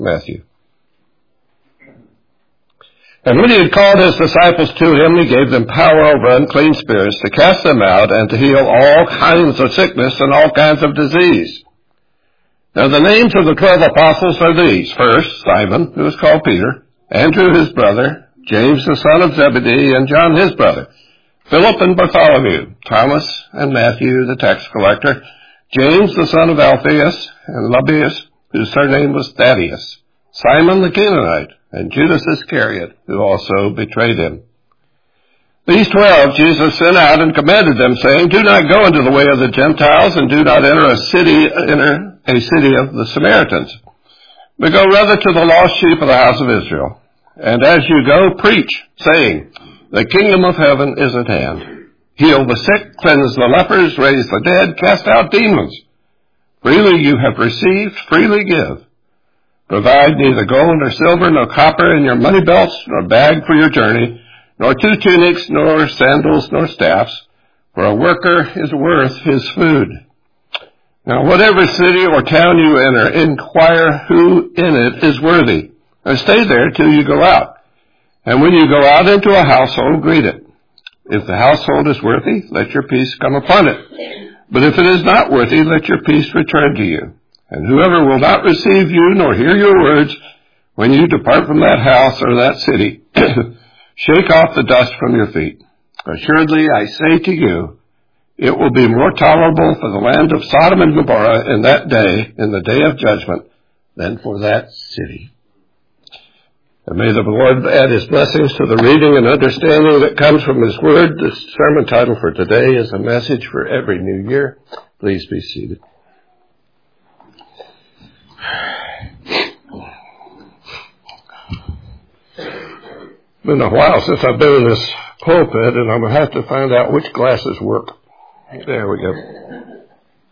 Matthew. And when he had called his disciples to him, he gave them power over unclean spirits to cast them out and to heal all kinds of sickness and all kinds of disease. Now the names of the 12 apostles are these. First, Simon, who is called Peter, Andrew his brother, James the son of Zebedee, and John his brother, Philip and Bartholomew, Thomas and Matthew the tax collector, James the son of Alphaeus, and Lebbaeus, whose surname was Thaddeus, Simon the Canaanite, and Judas Iscariot, who also betrayed him. These 12 Jesus sent out and commanded them, saying, Do not go into the way of the Gentiles, and do not enter a city of the Samaritans, but go rather to the lost sheep of the house of Israel. And as you go, preach, saying, The kingdom of heaven is at hand. Heal the sick, cleanse the lepers, raise the dead, cast out demons. Freely you have received, freely give. Provide neither gold nor silver nor copper in your money belts, nor bag for your journey, nor 2 tunics, nor sandals, nor staffs, for a worker is worth his food. Now whatever city or town you enter, inquire who in it is worthy, and stay there till you go out. And when you go out into a household, greet it. If the household is worthy, let your peace come upon it. But if it is not worthy, let your peace return to you. And whoever will not receive you nor hear your words, when you depart from that house or that city, shake off the dust from your feet. Assuredly, I say to you, it will be more tolerable for the land of Sodom and Gomorrah in that day, in the day of judgment, than for that city. And may the Lord add his blessings to the reading and understanding that comes from his word. The sermon title for today is A Message for Every New Year. Please be seated. It's been a while since I've been in this pulpit, and I'm going to have to find out which glasses work. There we go.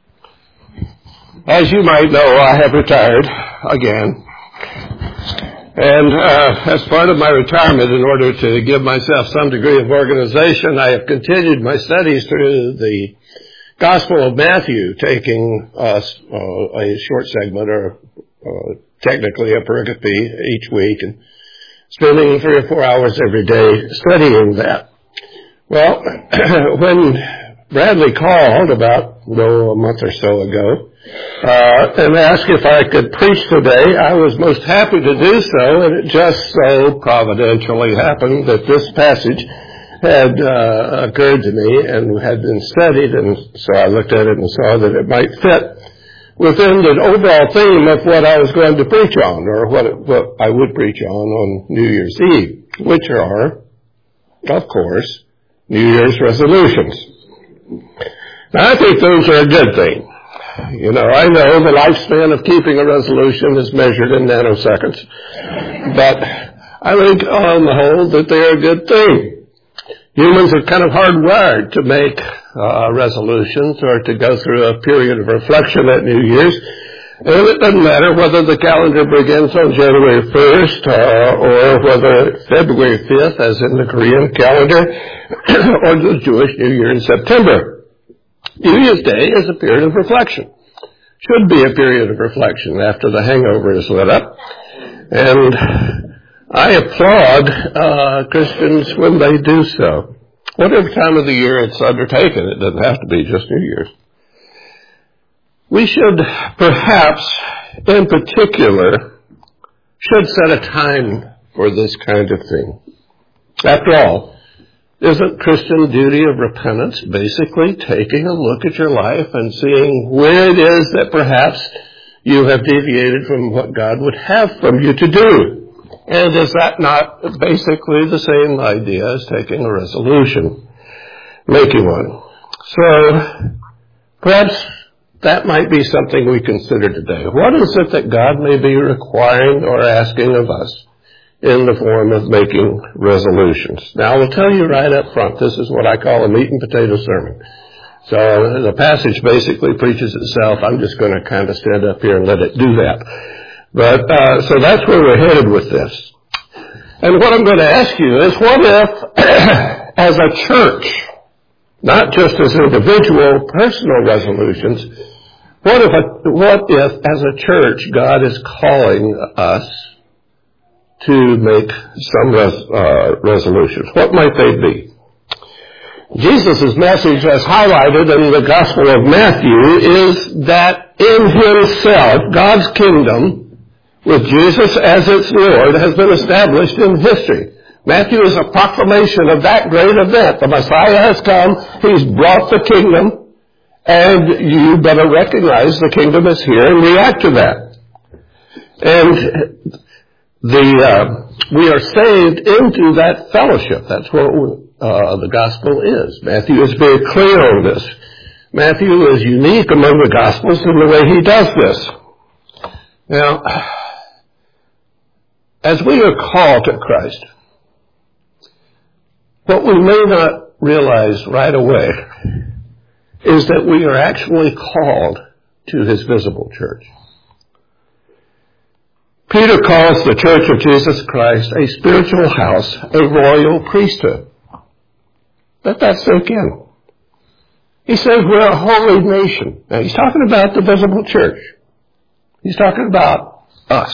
As you might know, I have retired again. And as part of my retirement, in order to give myself some degree of organization, I have continued my studies through the Gospel of Matthew, taking a short segment, or technically a pericope each week, and spending 3 or 4 hours every day studying that. Well, when Bradley called about a month or so ago and asked if I could preach today, I was most happy to do so, and it just so providentially happened that this passage had occurred to me and had been studied, and so I looked at it and saw that it might fit within the overall theme of what I was going to preach on, or what I would preach on New Year's Eve, which are, of course, New Year's resolutions. Now, I think those are a good thing. You know, I know the lifespan of keeping a resolution is measured in nanoseconds, but I think on the whole that they're a good thing. Humans are kind of hardwired to make resolutions or to go through a period of reflection at New Year's. And it doesn't matter whether the calendar begins on January 1st or whether it's February 5th, as in the Korean calendar, or the Jewish New Year in September. New Year's Day is a period of reflection. Should be a period of reflection after the hangover is lit up. And I applaud Christians when they do so. Whatever time of the year it's undertaken, it doesn't have to be just New Year's. We should perhaps, in particular, should set a time for this kind of thing. After all, isn't Christian duty of repentance basically taking a look at your life and seeing where it is that perhaps you have deviated from what God would have from you to do? And is that not basically the same idea as taking a resolution, making one? So perhaps that might be something we consider today. What is it that God may be requiring or asking of us in the form of making resolutions? Now, I will tell you right up front, this is what I call a meat and potato sermon. So the passage basically preaches itself. I'm just going to kind of stand up here and let it do that. But so that's where we're headed with this. And what I'm going to ask you is, what if, as a church, not just as individual personal resolutions, What if, as a church, God is calling us to make some resolutions? What might they be? Jesus' message, as highlighted in the Gospel of Matthew, is that in himself, God's kingdom, with Jesus as its Lord, has been established in history. Matthew is a proclamation of that great event. The Messiah has come. He's brought the kingdom. And you better recognize the kingdom is here and react to that. And we are saved into that fellowship. That's what the gospel is. Matthew is very clear on this. Matthew is unique among the gospels in the way he does this. Now, as we are called to Christ, what we may not realize right away is that we are actually called to his visible church. Peter calls the Church of Jesus Christ a spiritual house, a royal priesthood. Let that sink in. He says we're a holy nation. Now, he's talking about the visible church. He's talking about us.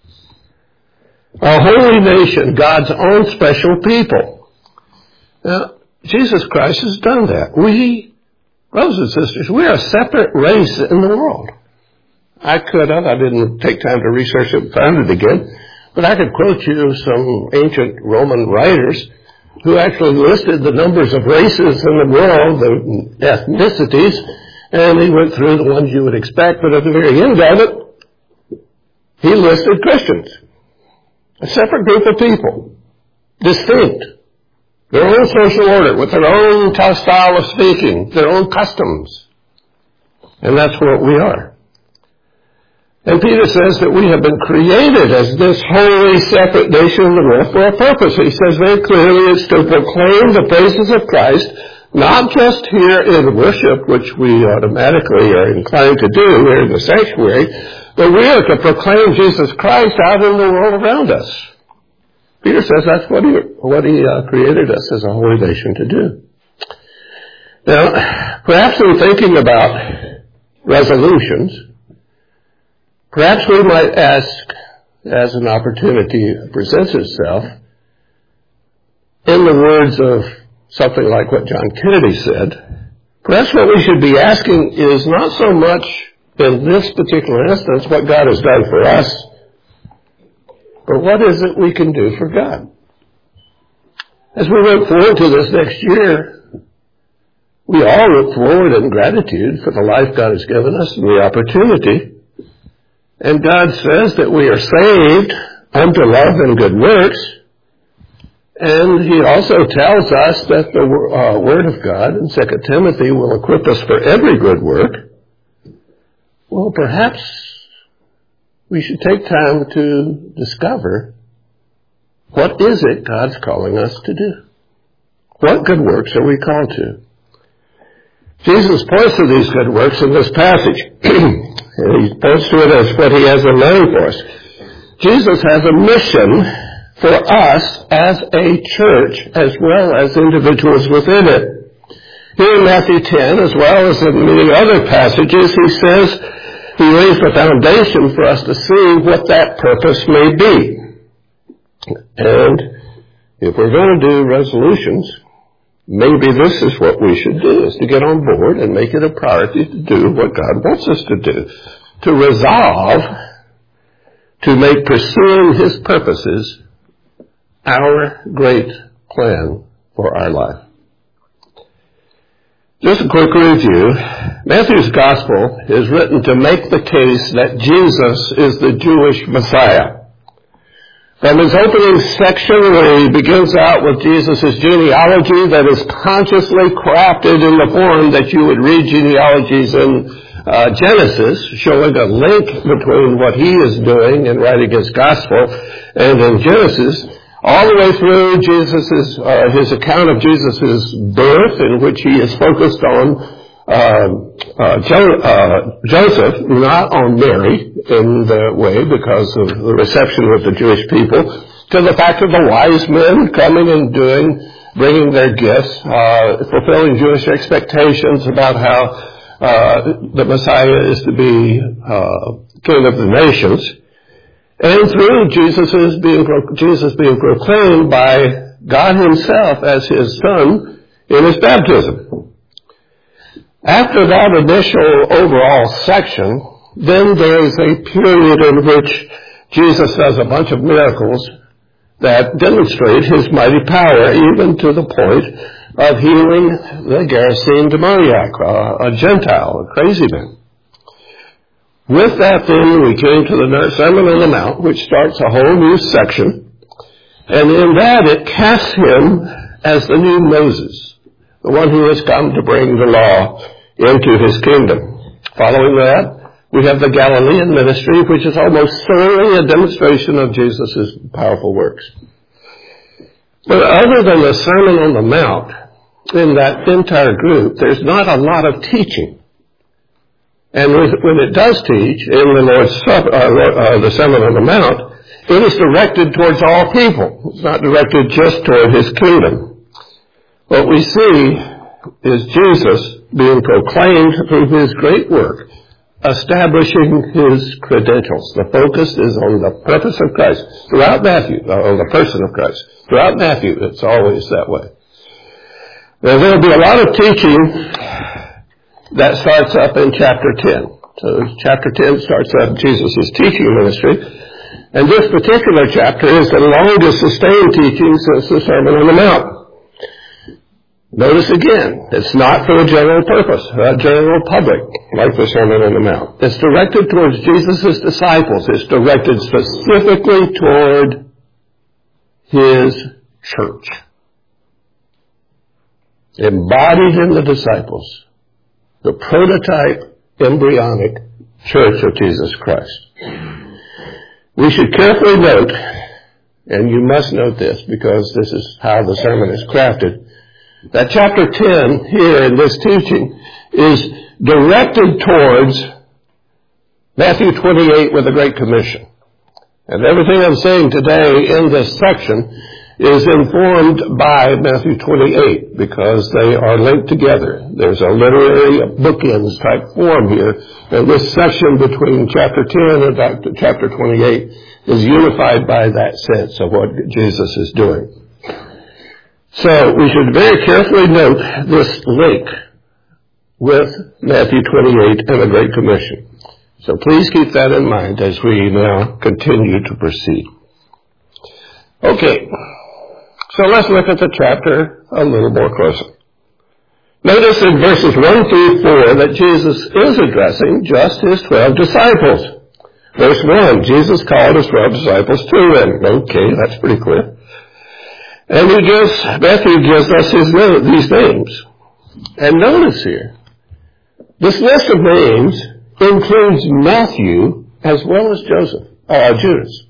A holy nation, God's own special people. Now, Jesus Christ has done that. Brothers and sisters, we are a separate race in the world. I didn't take time to research it and find it again, but I could quote you some ancient Roman writers who actually listed the numbers of races in the world, the ethnicities, and he went through the ones you would expect, but at the very end of it, he listed Christians. A separate group of people, distinct. Their own social order, with their own style of speaking, their own customs. And that's what we are. And Peter says that we have been created as this holy, separate nation of the world for a purpose. He says very clearly it's to proclaim the praises of Christ, not just here in worship, which we automatically are inclined to do here in the sanctuary, but we are to proclaim Jesus Christ out in the world around us. Peter says that's what he created us as a holy nation to do. Now, perhaps in thinking about resolutions, perhaps we might ask, as an opportunity presents itself, in the words of something like what John Kennedy said, perhaps what we should be asking is not so much in this particular instance what God has done for us, but what is it we can do for God? As we look forward to this next year, we all look forward in gratitude for the life God has given us and the opportunity. And God says that we are saved unto love and good works. And he also tells us that the Word of God in 2 Timothy will equip us for every good work. Well, perhaps we should take time to discover what is it God's calling us to do. What good works are we called to? Jesus points to these good works in this passage. And he points to it as what he has in mind for us. Jesus has a mission for us as a church as well as individuals within it. Here in Matthew 10, as well as in many other passages, he says he lays the foundation for us to see what that purpose may be. And if we're going to do resolutions, maybe this is what we should do, is to get on board and make it a priority to do what God wants us to do. To resolve to make pursuing his purposes our great plan for our life. Just a quick review. Matthew's gospel is written to make the case that Jesus is the Jewish Messiah. From his opening section, where he begins out with Jesus' genealogy that is consciously crafted in the form that you would read genealogies in Genesis, showing a link between what he is doing in writing his gospel and in Genesis, all the way through his account of Jesus' birth, in which he is focused on Joseph, not on Mary in the way because of the reception with the Jewish people, to the fact of the wise men coming and bringing their gifts, fulfilling Jewish expectations about how the Messiah is to be King of the nations, and through Jesus being proclaimed by God himself as his Son in his baptism. After that initial overall section, then there is a period in which Jesus does a bunch of miracles that demonstrate his mighty power, even to the point of healing the Gerasene demoniac, a Gentile, a crazy man. With that, then, we came to the Sermon on the Mount, which starts a whole new section, and in that it casts him as the new Moses, the one who has come to bring the law into his kingdom. Following that, we have the Galilean ministry, which is almost thoroughly a demonstration of Jesus' powerful works. But other than the Sermon on the Mount, in that entire group, there's not a lot of teaching. And when it does teach in the Lord's Supper, the Sermon on the Mount, it is directed towards all people. It's not directed just toward his kingdom. What we see is Jesus being proclaimed through his great work, establishing his credentials. The focus is on the purpose of Christ. Throughout Matthew, on the person of Christ. Throughout Matthew, it's always that way. Now, there will be a lot of teaching that starts up in chapter 10. So chapter 10 starts up Jesus' teaching ministry. And this particular chapter is the longest sustained teaching since the Sermon on the Mount. Notice again, it's not for a general purpose, a general public, like the Sermon on the Mount. It's directed towards Jesus' disciples. It's directed specifically toward his church, embodied in the disciples, the prototype, embryonic church of Jesus Christ. We should carefully note, and you must note this because this is how the sermon is crafted, that chapter 10 here in this teaching is directed towards Matthew 28 with the Great Commission. And everything I'm saying today in this section is informed by Matthew 28 because they are linked together. There's a literary bookends type form here. And this section between chapter 10 and chapter 28 is unified by that sense of what Jesus is doing. So we should very carefully note this link with Matthew 28 and the Great Commission. So please keep that in mind as we now continue to proceed. Okay, so let's look at the chapter a little more closely. Notice in verses 1 through 4 that Jesus is addressing just his 12 disciples. Verse 1, Jesus called his 12 disciples to him. Okay, that's pretty clear. And Matthew gives us these names. And notice here, this list of names includes Matthew as well as Judas.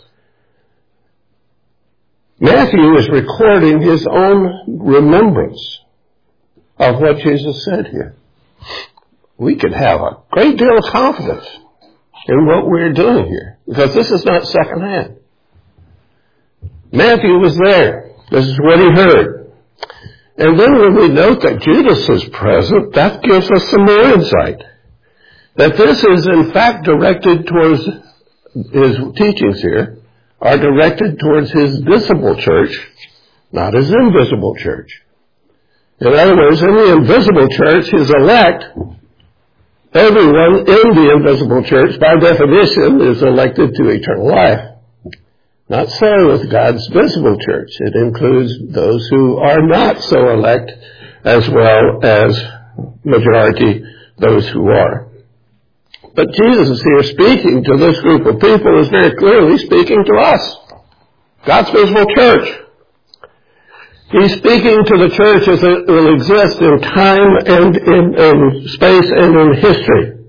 Matthew is recording his own remembrance of what Jesus said here. We could have a great deal of confidence in what we're doing here because this is not secondhand. Matthew was there. This is what he heard. And then when we note that Judas is present, that gives us some more insight. That this is in fact directed towards his teachings here, are directed towards his visible church, not his invisible church. In other words, in the invisible church, his elect, everyone in the invisible church, by definition, is elected to eternal life. Not so with God's visible church. It includes those who are not so elect, as well as majority those who are. But Jesus is here speaking to this group of people is very clearly speaking to us, God's visible church. He's speaking to the church as it will exist in time and in space and in history.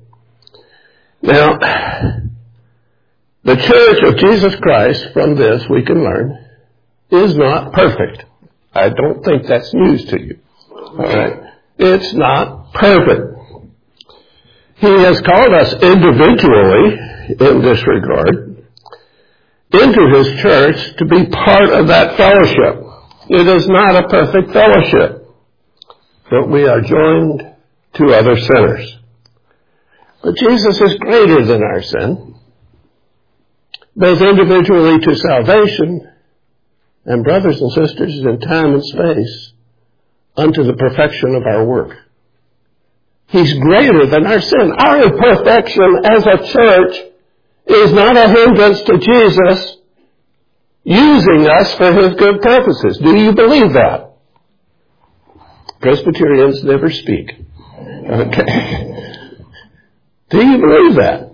Now, the church of Jesus Christ, from this we can learn, is not perfect. I don't think that's news to you. All right? It's not perfect. He has called us individually, in this regard, into his church to be part of that fellowship. It is not a perfect fellowship, but we are joined to other sinners. But Jesus is greater than our sin, both individually to salvation and, brothers and sisters, in time and space, unto the perfection of our work. He's greater than our sin. Our imperfection as a church is not a hindrance to Jesus using us for His good purposes. Do you believe that? Presbyterians never speak. Okay. Do you believe that?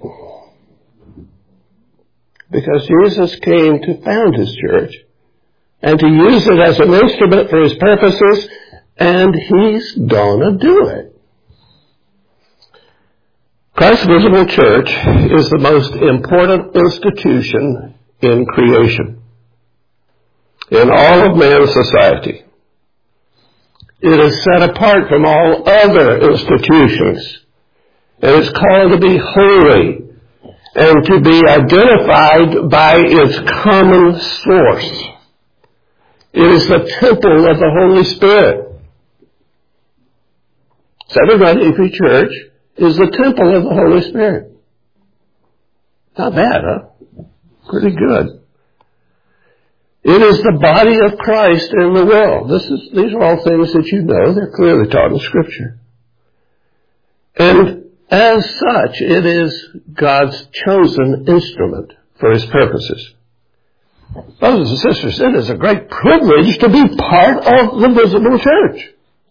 Because Jesus came to found His church and to use it as an instrument for His purposes, and He's gonna do it. Christ's visible church is the most important institution in creation, in all of man's society. It is set apart from all other institutions, and it's called to be holy and to be identified by its common source. It is the temple of the Holy Spirit. Seven-Day Church is the temple of the Holy Spirit. Not bad, huh? Pretty good. It is the body of Christ in the world. These are all things that you know. They're clearly taught in Scripture. And as such, it is God's chosen instrument for His purposes. Brothers and sisters, it is a great privilege to be part of the visible church.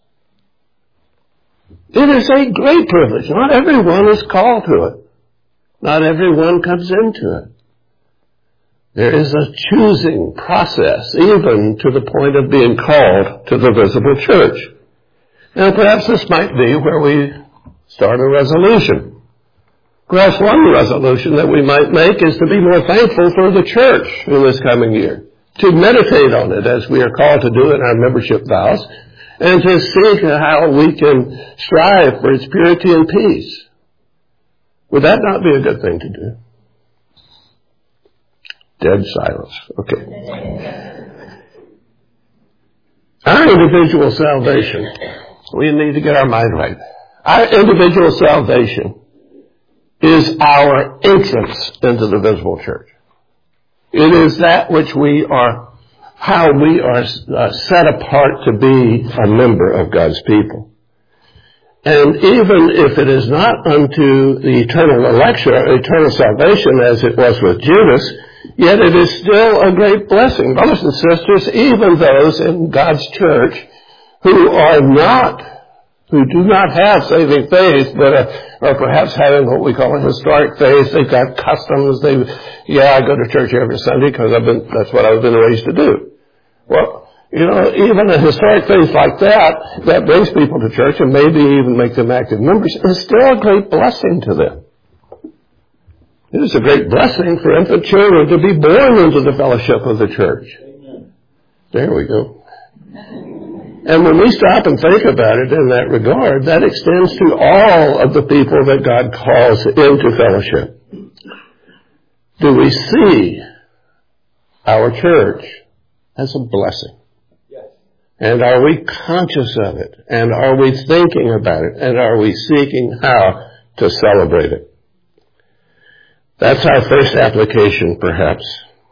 It is a great privilege. Not everyone is called to it. Not everyone comes into it. There is a choosing process, even to the point of being called to the visible church. Now, perhaps this might be where we start a resolution. Perhaps one resolution that we might make is to be more thankful for the church in this coming year, to meditate on it as we are called to do in our membership vows, and to see how we can strive for its purity and peace. Would that not be a good thing to do? Dead silence. Okay. Our individual salvation, we need to get our mind right. Our individual salvation is our entrance into the visible church. It is that which we are, how we are set apart to be a member of God's people. And even if it is not unto the eternal election, or eternal salvation as it was with Judas, yet it is still a great blessing. Brothers and sisters, even those in God's church who do not have saving faith, but are perhaps having what we call a historic faith. They've got customs. I go to church every Sunday because that's what I've been raised to do. Well, even a historic faith like that brings people to church and maybe even make them active members, is still a great blessing to them. It is a great blessing for infant children to be born into the fellowship of the church. Amen. There we go. And when we stop and think about it in that regard, that extends to all of the people that God calls into fellowship. Do we see our church as a blessing? Yes. And are we conscious of it? And are we thinking about it? And are we seeking how to celebrate it? That's our first application, perhaps.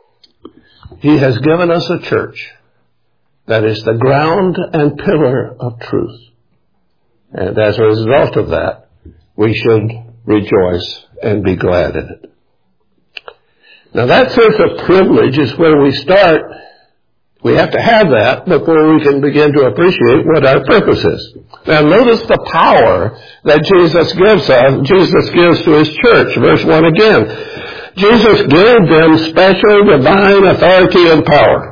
He has given us a church that is the ground and pillar of truth. And as a result of that, we should rejoice and be glad in it. Now that sense of privilege is where we start. We have to have that before we can begin to appreciate what our purpose is. Now notice the power that Jesus gives to His church. Verse 1 again. Jesus gave them special divine authority and power.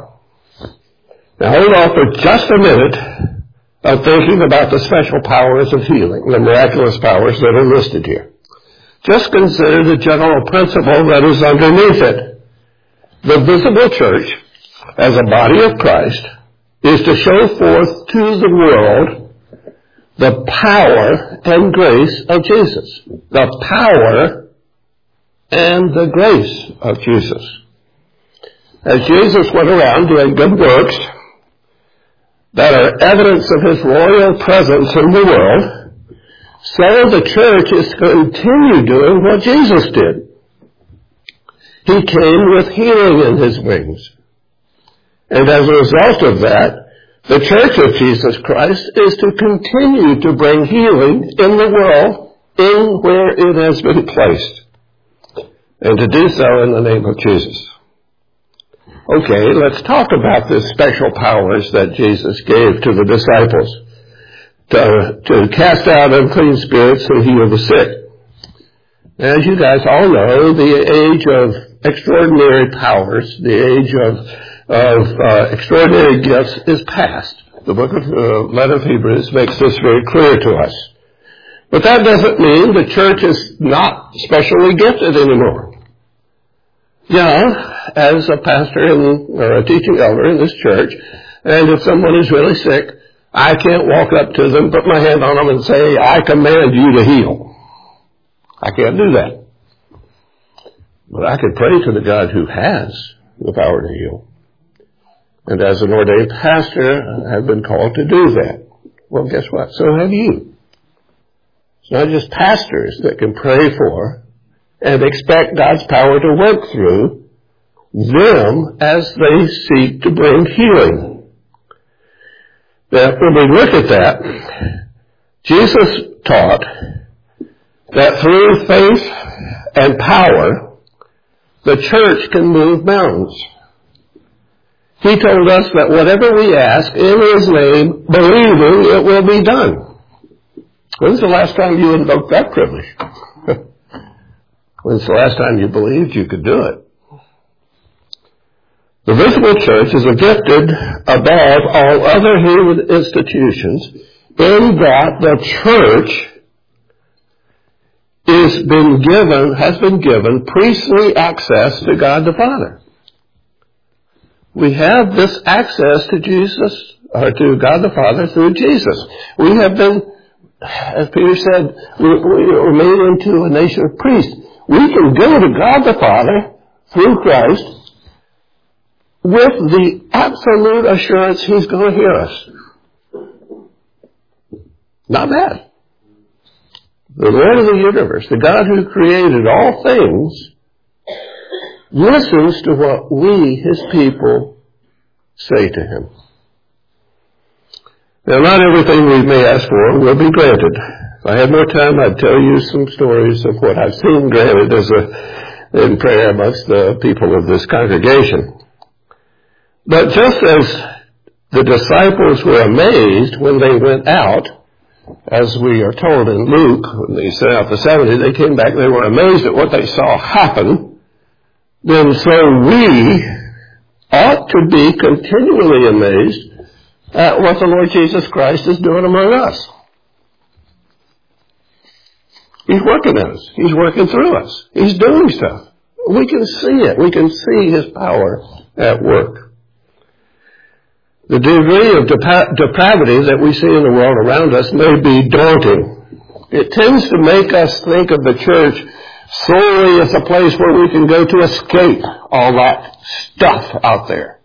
Now hold on for just a minute of thinking about the special powers of healing, the miraculous powers that are listed here. Just consider the general principle that is underneath it. The visible church, as a body of Christ, is to show forth to the world the power and grace of Jesus. The power and the grace of Jesus. As Jesus went around doing good works that are evidence of His royal presence in the world, So the church is to continue doing what Jesus did. He came with healing in his wings. And as a result of that, the church of Jesus Christ is to continue to bring healing in the world in where it has been placed. And to do so in the name of Jesus. Okay, let's talk about the special powers that Jesus gave to the disciples to cast out unclean spirits and heal the sick. As you guys all know, the age of extraordinary powers, the age of extraordinary gifts is past. The book of letter of Hebrews makes this very clear to us. But that doesn't mean the church is not specially gifted anymore. Yeah, as a pastor or a teaching elder in this church, and if someone is really sick, I can't walk up to them, put my hand on them and say, I command you to heal. I can't do that. But I can pray to the God who has the power to heal. And as an ordained pastor, I've been called to do that. Well, guess what? So have you. It's not just pastors that can pray for and expect God's power to work through them as they seek to bring healing. Now, when we look at that, Jesus taught that through faith and power, the church can move mountains. He told us that whatever we ask in his name, believing it will be done. When's the last time you invoked that privilege? When's the last time you believed you could do it? The visible church is gifted above all other human institutions in that the church has been given priestly access to God the Father. We have this access to Jesus, or to God the Father through Jesus. We have been, as Peter said, we were made into a nation of priests. We can go to God the Father through Christ with the absolute assurance he's going to hear us. Not bad. The Lord of the universe, the God who created all things, listens to what we, his people, say to him. Now, not everything we may ask for will be granted. If I had more time, I'd tell you some stories of what I've seen granted in prayer amongst the people of this congregation. But just as the disciples were amazed when they went out, as we are told in Luke, when they sent out the 70, they came back, they were amazed at what they saw happen, then so we ought to be continually amazed at what the Lord Jesus Christ is doing among us. He's working at us. He's working through us. He's doing stuff. We can see it. We can see his power at work. The degree of depravity that we see in the world around us may be daunting. It tends to make us think of the church solely as a place where we can go to escape all that stuff out there.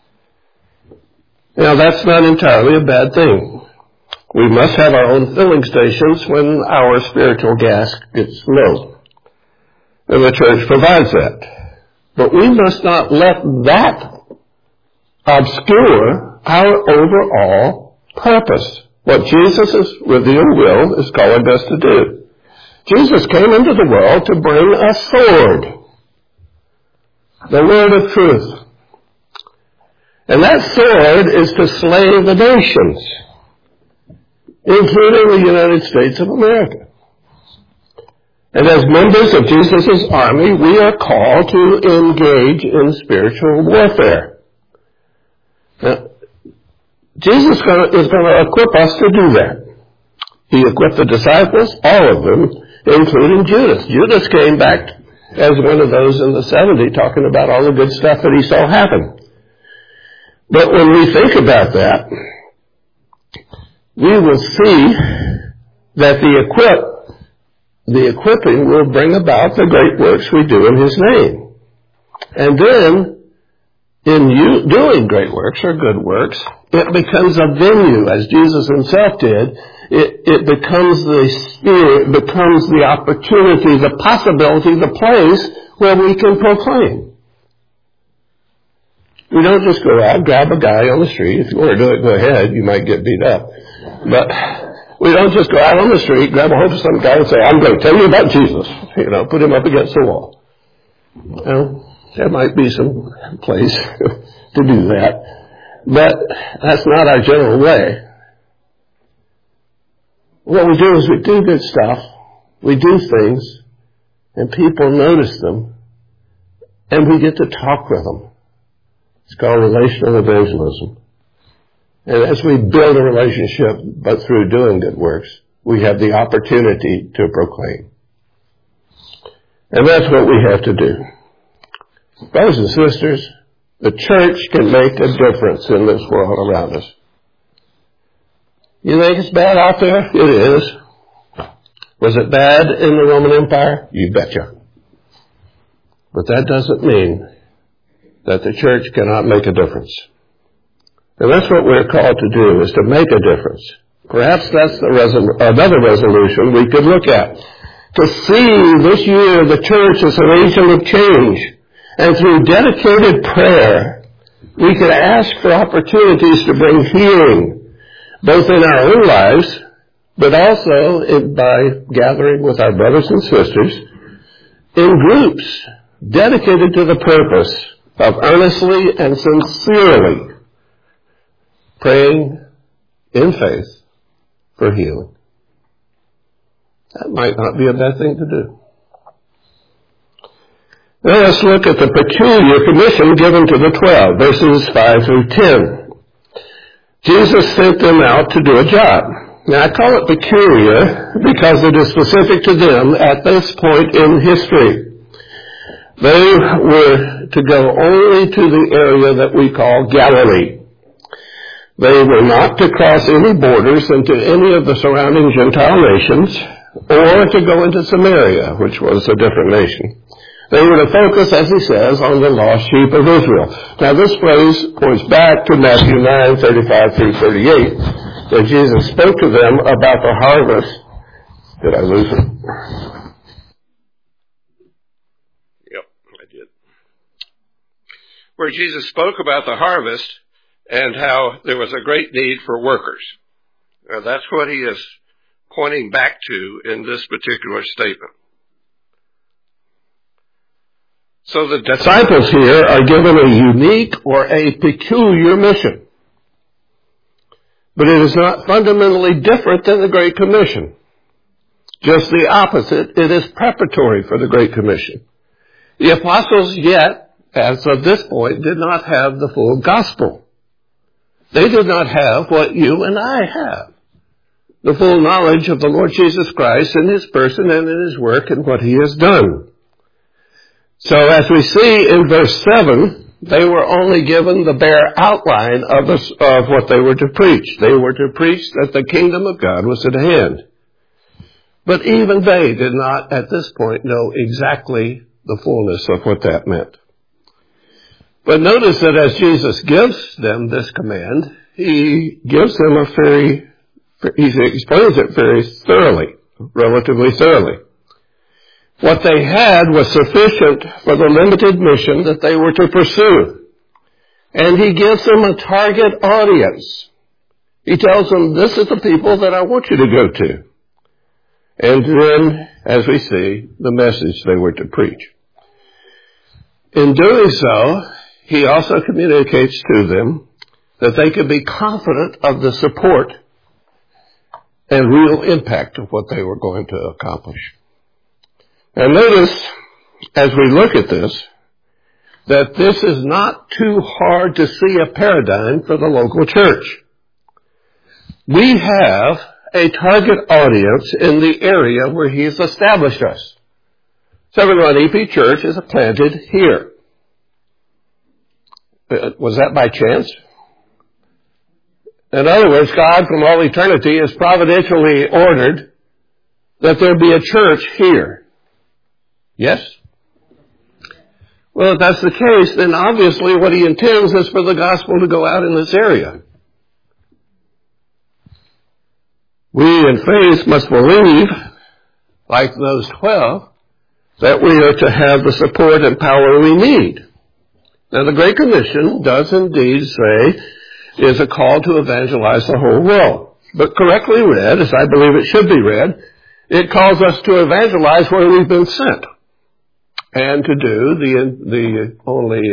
Now, that's not entirely a bad thing. We must have our own filling stations when our spiritual gas gets low. And the church provides that. But we must not let that obscure our overall purpose. What Jesus' revealed will is calling us to do. Jesus came into the world to bring a sword. The word of truth. And that sword is to slay the nations, including the United States of America. And as members of Jesus' army, we are called to engage in spiritual warfare. Now, Jesus is going to equip us to do that. He equipped the disciples, all of them, including Judas. Judas came back as one of those in the 70 talking about all the good stuff that he saw happen. But when we think about that, we will see that the equipping will bring about the great works we do in his name. And then, doing great works or good works, it becomes a venue, as Jesus himself did, It becomes the sphere, it becomes the opportunity, the possibility, the place where we can proclaim. We don't just go out, grab a guy on the street. If you want to do it, go ahead. You might get beat up. But we don't just go out on the street, grab a hold of some guy and say, I'm going to tell you about Jesus. Put him up against the wall. There might be some place to do that. But that's not our general way. What we do is we do good stuff, we do things, and people notice them, and we get to talk with them. It's called relational evangelism. And as we build a relationship, but through doing good works, we have the opportunity to proclaim. And that's what we have to do. Brothers and sisters, the church can make a difference in this world around us. You think it's bad out there? It is. Was it bad in the Roman Empire? You betcha. But that doesn't mean that the church cannot make a difference. And that's what we're called to do, is to make a difference. Perhaps that's another resolution we could look at. To see this year the church as an agent of change. And through dedicated prayer, we could ask for opportunities to bring healing, both in our own lives, but also by gathering with our brothers and sisters in groups dedicated to the purpose of earnestly and sincerely praying in faith for healing. That might not be a bad thing to do. Now let's look at the peculiar commission given to the 12, verses 5 through 10. Jesus sent them out to do a job. Now I call it peculiar because it is specific to them at this point in history. They were to go only to the area that we call Galilee. They were not to cross any borders into any of the surrounding Gentile nations, or to go into Samaria, which was a different nation. They were to focus, as he says, on the lost sheep of Israel. Now this phrase points back to Matthew 9, 35 through 38, when Jesus spoke to them about the harvest. Did I lose it? Yep, I did. Where Jesus spoke about the harvest and how there was a great need for workers. Now that's what he is pointing back to in this particular statement. So the disciples here are given a unique or a peculiar mission. But it is not fundamentally different than the Great Commission. Just the opposite, it is preparatory for the Great Commission. The apostles yet, as of this point, did not have the full gospel. They did not have what you and I have. The full knowledge of the Lord Jesus Christ and His person and in His work and what He has done. So as we see in verse 7, they were only given the bare outline of what they were to preach. They were to preach that the kingdom of God was at hand. But even they did not at this point know exactly the fullness of what that meant. But notice that as Jesus gives them this command, He gives them He explains it very thoroughly, relatively thoroughly. What they had was sufficient for the limited mission that they were to pursue. And He gives them a target audience. He tells them, this is the people that I want you to go to. And then, as we see, the message they were to preach. In doing so, He also communicates to them that they could be confident of the support and real impact of what they were going to accomplish. And notice, as we look at this, that this is not too hard to see a paradigm for the local church. We have a target audience in the area where He has established us. Seventh Run EP Church is planted here. Was that by chance? In other words, God from all eternity has providentially ordered that there be a church here. Yes? Well, if that's the case, then obviously what He intends is for the gospel to go out in this area. We in faith must believe, like those 12, that we are to have the support and power we need. Now, the Great Commission does indeed say is a call to evangelize the whole world. But correctly read, as I believe it should be read, it calls us to evangelize where we've been sent. And to do the only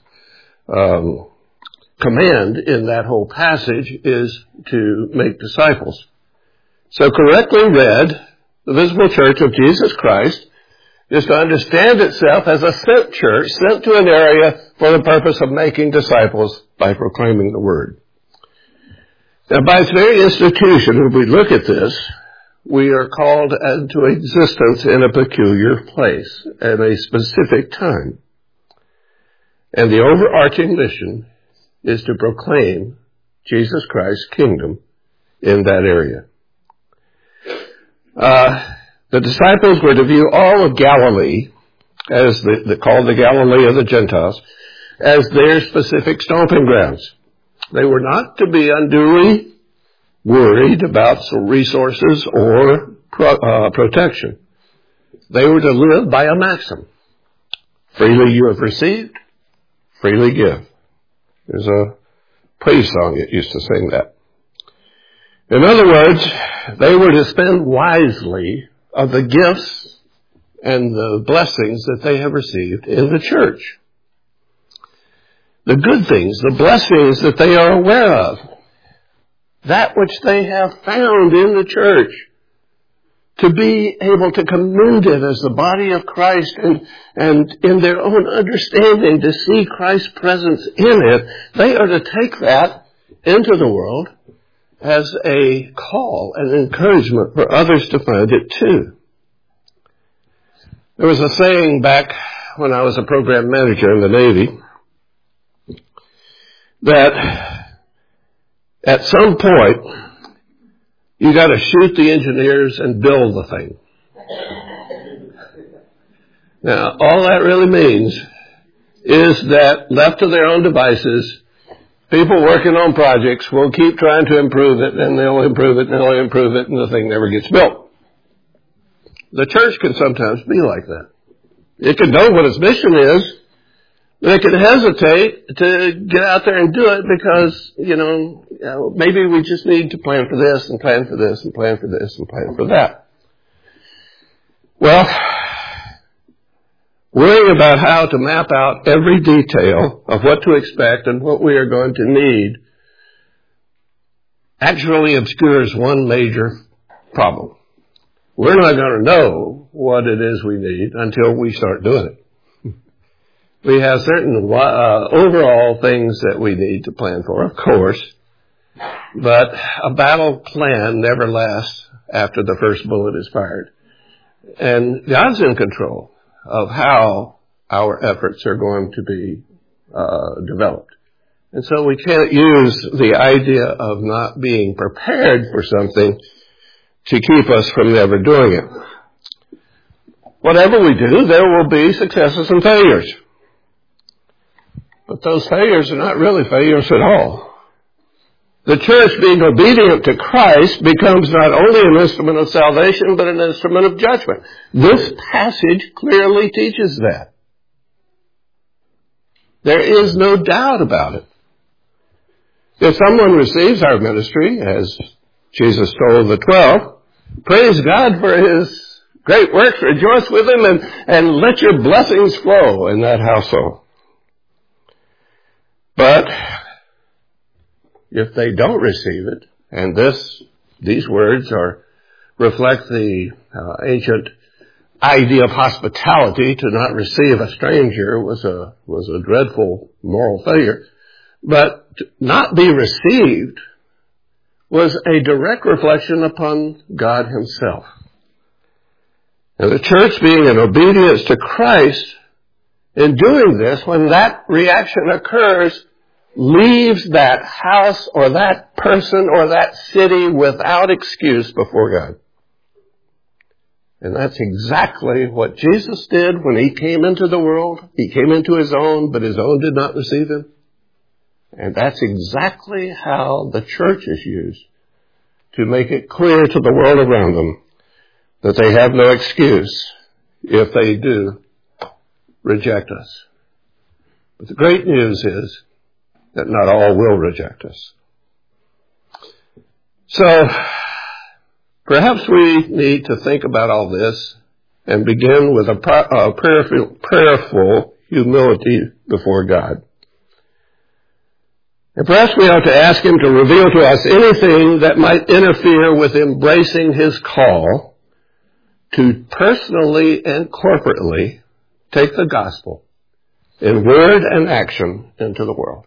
command in that whole passage is to make disciples. So correctly read, the visible church of Jesus Christ is to understand itself as a sent church, sent to an area for the purpose of making disciples by proclaiming the word. Now, by its very institution, if we look at this, we are called into existence in a peculiar place at a specific time. And the overarching mission is to proclaim Jesus Christ's kingdom in that area. The disciples were to view all of Galilee, as called the Galilee of the Gentiles, as their specific stomping grounds. They were not to be unduly worried about some resources or protection. They were to live by a maxim. Freely you have received, freely give. There's a praise song that used to sing that. In other words, they were to spend wisely of the gifts and the blessings that they have received in the church. The good things, the blessings that they are aware of, that which they have found in the church, to be able to commend it as the body of Christ and in their own understanding to see Christ's presence in it, they are to take that into the world as a call and encouragement for others to find it too. There was a saying back when I was a program manager in the Navy that at some point you got to shoot the engineers and build the thing. Now, all that really means is that left to their own devices, people working on projects will keep trying to improve it, and they'll improve it, and they'll improve it, and the thing never gets built. The church can sometimes be like that. It can know what its mission is, but it can hesitate to get out there and do it because, maybe we just need to plan for this and plan for this and plan for this and plan for that. Well, worrying about how to map out every detail of what to expect and what we are going to need actually obscures one major problem. We're not going to know what it is we need until we start doing it. We have certain overall things that we need to plan for, of course, but a battle plan never lasts after the first bullet is fired. And God's in control of how our efforts are going to be developed. And so we can't use the idea of not being prepared for something to keep us from never doing it. Whatever we do, there will be successes and failures. But those failures are not really failures at all. The church, being obedient to Christ, becomes not only an instrument of salvation, but an instrument of judgment. This passage clearly teaches that. There is no doubt about it. If someone receives our ministry, as Jesus told the 12, praise God for His great works, rejoice with Him, and let your blessings flow in that household. But if they don't receive it, and these words reflect the ancient idea of hospitality, to not receive a stranger was a dreadful moral failure, but to not be received was a direct reflection upon God Himself. And the church, being in obedience to Christ, in doing this, when that reaction occurs, leaves that house or that person or that city without excuse before God. And that's exactly what Jesus did when He came into the world. He came into His own, but His own did not receive Him. And that's exactly how the church is used to make it clear to the world around them that they have no excuse if they do reject us. But the great news is that not all will reject us. So, perhaps we need to think about all this and begin with a prayerful humility before God. And perhaps we ought to ask Him to reveal to us anything that might interfere with embracing His call to personally and corporately take the gospel in word and action into the world.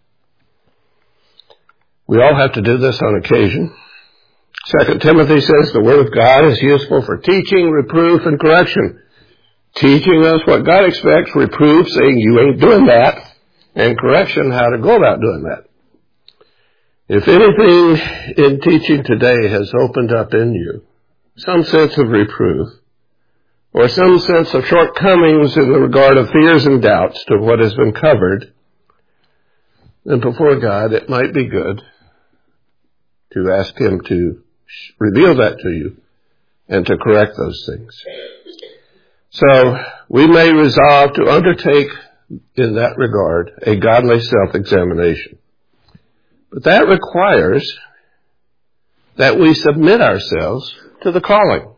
We all have to do this on occasion. 2 Timothy says the Word of God is useful for teaching, reproof, and correction. Teaching us what God expects, reproof, saying you ain't doing that, and correction, how to go about doing that. If anything in teaching today has opened up in you some sense of reproof, or some sense of shortcomings in the regard of fears and doubts to what has been covered, then before God it might be good to ask Him to reveal that to you and to correct those things. So we may resolve to undertake in that regard a godly self-examination. But that requires that we submit ourselves to the calling.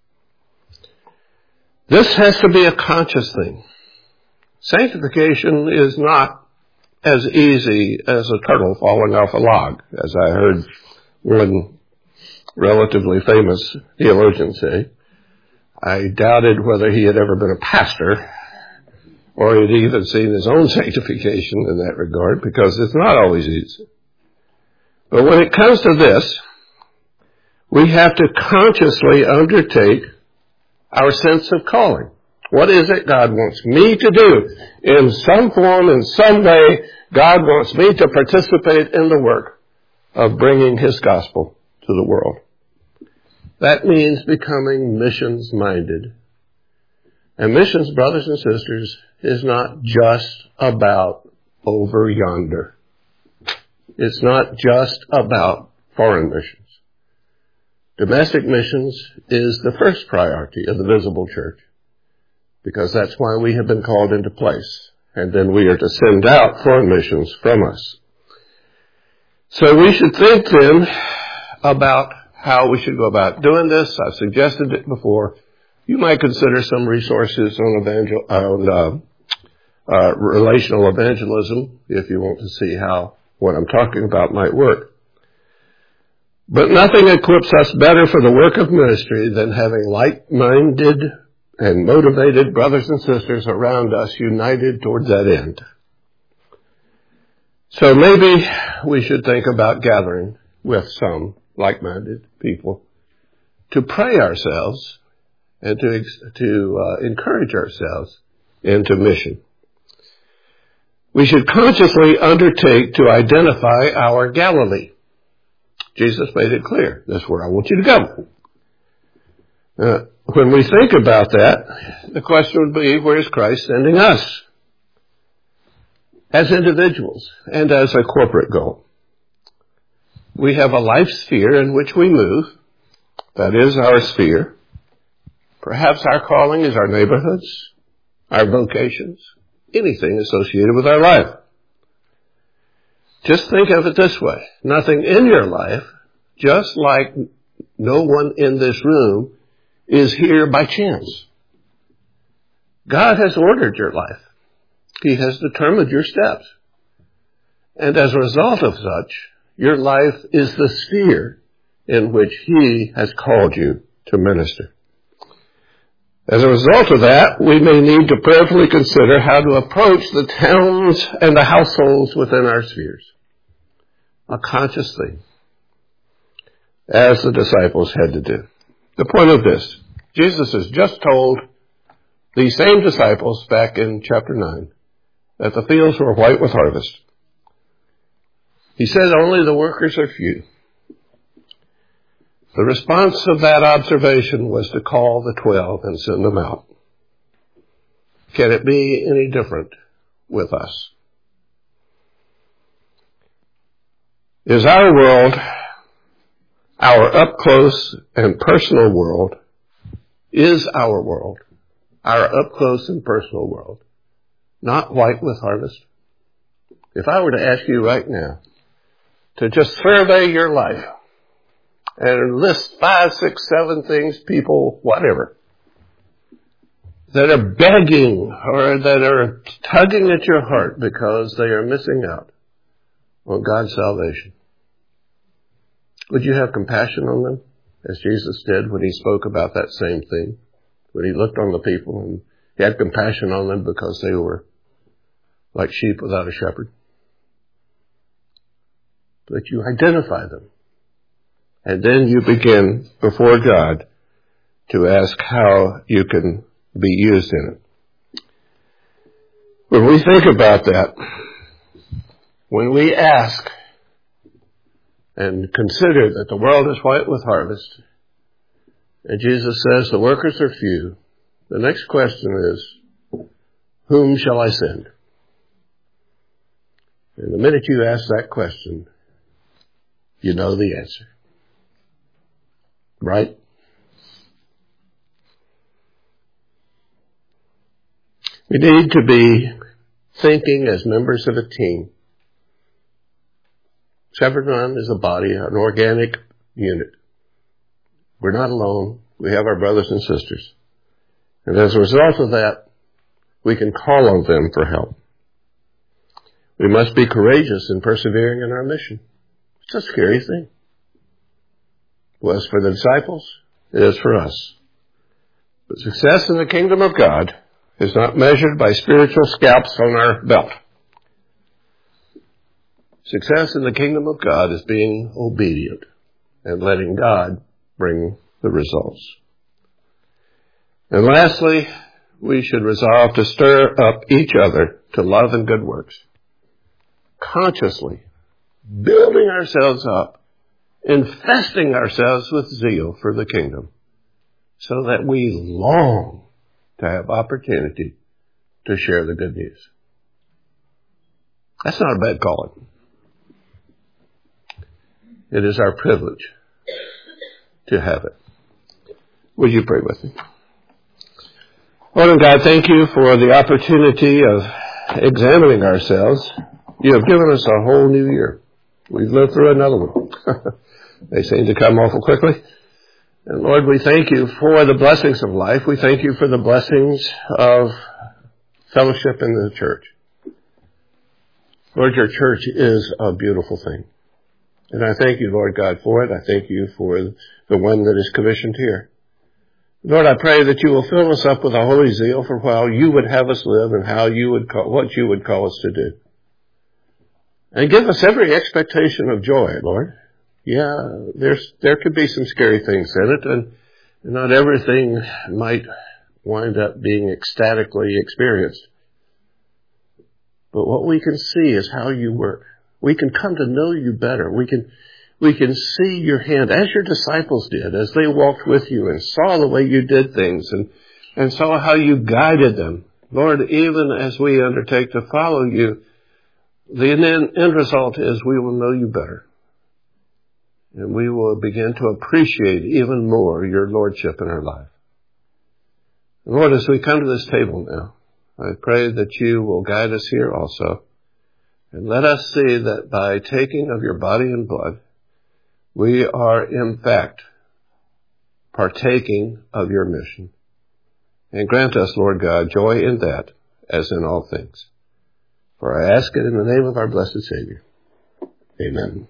This has to be a conscious thing. Sanctification is not as easy as a turtle falling off a log, as I heard one relatively famous theologian say. I doubted whether he had ever been a pastor or he had even seen his own sanctification in that regard, because it's not always easy. But when it comes to this, we have to consciously undertake our sense of calling. What is it God wants me to do? In some form, in some way, God wants me to participate in the work of bringing His gospel to the world. That means becoming missions-minded. And missions, brothers and sisters, is not just about over yonder. It's not just about foreign missions. Domestic missions is the first priority of the visible church, because that's why we have been called into place. And then we are to send out foreign missions from us. So we should think then about how we should go about doing this. I've suggested it before. You might consider some resources on relational evangelism if you want to see how what I'm talking about might work. But nothing equips us better for the work of ministry than having like-minded and motivated brothers and sisters around us united towards that end. So maybe we should think about gathering with some like-minded people to pray ourselves and to encourage ourselves into mission. We should consciously undertake to identify our Galilee. Jesus made it clear. That's where I want you to go. When we think about that, the question would be, where is Christ sending us? As individuals and as a corporate goal. We have a life sphere in which we move. That is our sphere. Perhaps our calling is our neighborhoods, our vocations, anything associated with our life. Just think of it this way. Nothing in your life, just like no one in this room, is here by chance. God has ordered your life. He has determined your steps. And as a result of such, your life is the sphere in which He has called you to minister. As a result of that, we may need to prayerfully consider how to approach the towns and the households within our spheres. A conscious thing, as the disciples had to do. The point of this, Jesus has just told these same disciples back in chapter 9 that the fields were white with harvest. He said only the workers are few. The response of that observation was to call the 12 and send them out. Can it be any different with us? Is our world, Our up-close and personal world is our world. Our up-close and personal world. Not white with harvest. If I were to ask you right now to just survey your life and list 5, 6, 7 things, people, whatever, that are begging or that are tugging at your heart because they are missing out on God's salvation, would you have compassion on them, as Jesus did when he spoke about that same thing? When he looked on the people and he had compassion on them because they were like sheep without a shepherd. But you identify them. And then you begin before God to ask how you can be used in it. When we think about that, when we ask and consider that the world is white with harvest, and Jesus says the workers are few, the next question is, whom shall I send? And the minute you ask that question, you know the answer. Right? We need to be thinking as members of a team. Shepherd Run is a body, an organic unit. We're not alone. We have our brothers and sisters. And as a result of that, we can call on them for help. We must be courageous in persevering in our mission. It's a scary thing. It was for the disciples. It is for us. But success in the kingdom of God is not measured by spiritual scalps on our belt. Success in the kingdom of God is being obedient and letting God bring the results. And lastly, we should resolve to stir up each other to love and good works. Consciously building ourselves up, infesting ourselves with zeal for the kingdom, so that we long to have opportunity to share the good news. That's not a bad calling. It is our privilege to have it. Would you pray with me? Lord and God, thank you for the opportunity of examining ourselves. You have given us a whole new year. We've lived through another one. They seem to come awful quickly. And Lord, we thank you for the blessings of life. We thank you for the blessings of fellowship in the church. Lord, your church is a beautiful thing. And I thank you, Lord God, for it. I thank you for the one that is commissioned here. Lord, I pray that you will fill us up with a holy zeal for how you would have us live and what you would call us to do. And give us every expectation of joy, Lord. Yeah, there could be some scary things in it, and not everything might wind up being ecstatically experienced. But what we can see is how you work. We can come to know you better. We can see your hand, as your disciples did, as they walked with you and saw the way you did things and saw how you guided them. Lord, even as we undertake to follow you, the end result is we will know you better. And we will begin to appreciate even more your lordship in our life. And Lord, as we come to this table now, I pray that you will guide us here also. And let us see that by taking of your body and blood, we are in fact partaking of your mission. And grant us, Lord God, joy in that as in all things. For I ask it in the name of our blessed Savior. Amen.